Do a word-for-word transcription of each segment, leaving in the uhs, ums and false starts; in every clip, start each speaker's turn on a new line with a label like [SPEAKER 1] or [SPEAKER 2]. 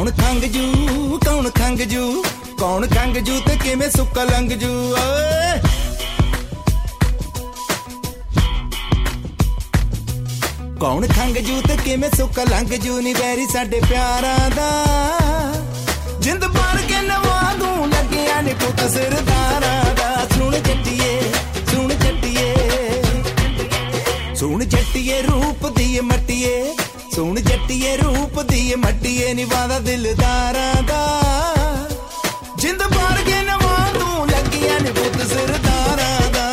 [SPEAKER 1] कौन खंग जू कौन खंग जू कौन खंग जू ते किवें सुक्का लंघ जू ओए कौन खंग जू ते किवें सुक्का लंघ जू नी वैरी साडे प्यारां दा जिंद भर के नवा दूं लगिया नी पुत सरदारां दा सुन जट्टिए सुन जट्टिए सुन जट्टिए रूप दी मट्टिए सुन जट्टिए रूप दी मट्टिए निवादा दिलदारां दा जिंद भर के नवा दूं लगिया नी पुत सरदारां दा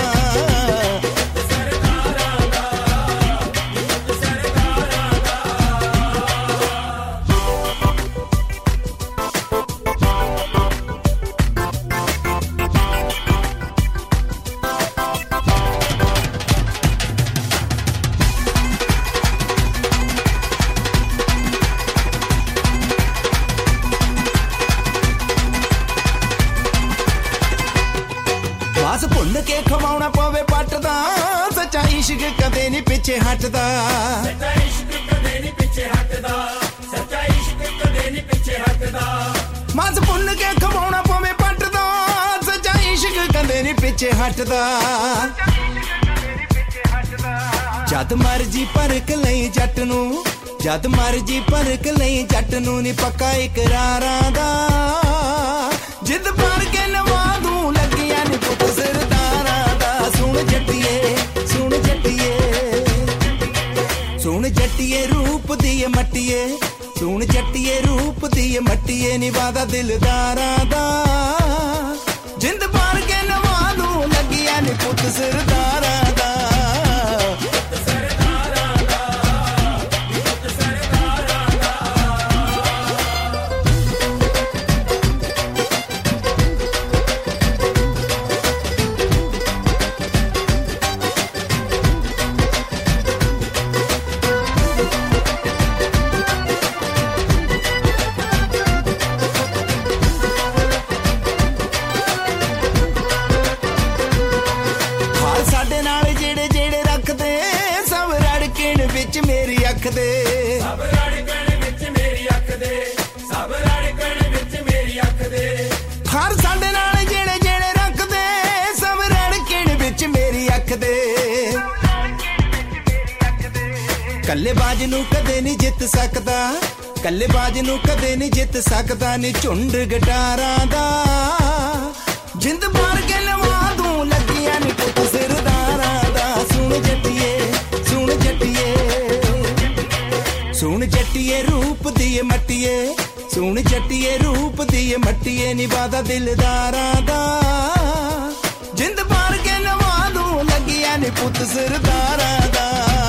[SPEAKER 1] भुन के खवाउणा पवे पटदा सच्चा इश्क कदे नहीं पीछे हटदा सच्चा इश्क कदे नहीं पीछे हटदा सच्चा इश्क कदे नहीं पीछे हटदा मास भुन के खवाउणा पवे पटदा सच्चा इश्क कदे नहीं पीछे हटदा जद मर्जी परख लई जट नूं जद मर्जी परख लई जट नूं नी पक्का इकरारां दा जिद भर के नवा दूं लगिया नी पुत सरदारां दा सुन जट्टिए सुन जट्टिए सुन जट्टिए रूप दी मट्टिए सुन जट्टिए रूप दी मट्टिए निवादा दिलदारां दा जिंद भर के नवा दूं लगिया नी पुत सरदारां दा मेरी अख दे सब रड़कण विच मेरी अख दे सब रड़कण विच मेरी अख दे हर साडे नाल जेड़े जेड़े रखदे सब रड़कण विच मेरी अख दे कल्ले बाज नूं कदे नहीं जित सकदा कल्ले बाज नूं कदे नहीं जित सकदा नी झुंड गटारां दा जिंद भर के लवा दूं लगिया नी पुत सरदारां दा सुन जट्टिए सुन जट्टिए सुन जट्टिए रूप दी मट्टिए सुन जट्टिए रूप दी मट्टिए निवादा दिलदारां दा जिंद भर के नवा दूं लगिया नी पुत सरदारां दा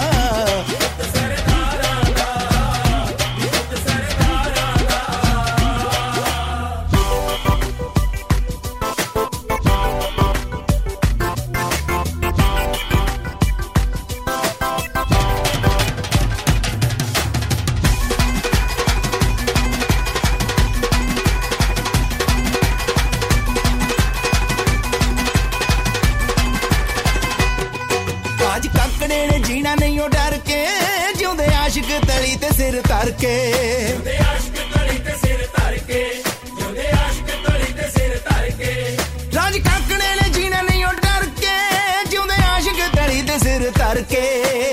[SPEAKER 1] जीना नहीं हो डर के जिउंदे आशिक तली ते सिर धर के जिउंदे आशिक तली ते सिर धर के जिउंदे आशिक तली ते सिर धर के राज काकड़े ने जीना नहीं हो डर के जिउंदे आशिक तली ते सिर धर के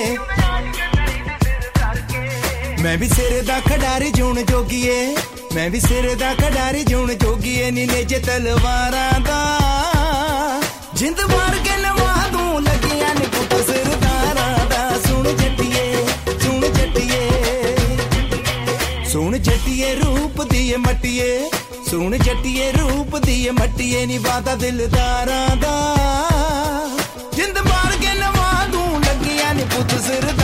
[SPEAKER 1] मैं भी सिर दा खडारी जून जोगिए मैं भी सिर दा खडारी जून जोगिए नी नेजे तलवारां दा जिंद भर के नवा दूं लगिया नी पुत सरदारां दा सुन जट्टिए सुन जट्टिए सुन जट्टिए रूप दी मट्टिए सुन जट्टिए रूप दी मट्टिए निवादा दिलदारां दा जिंद भर के नवा दूं लगिया नी पुत सरदारां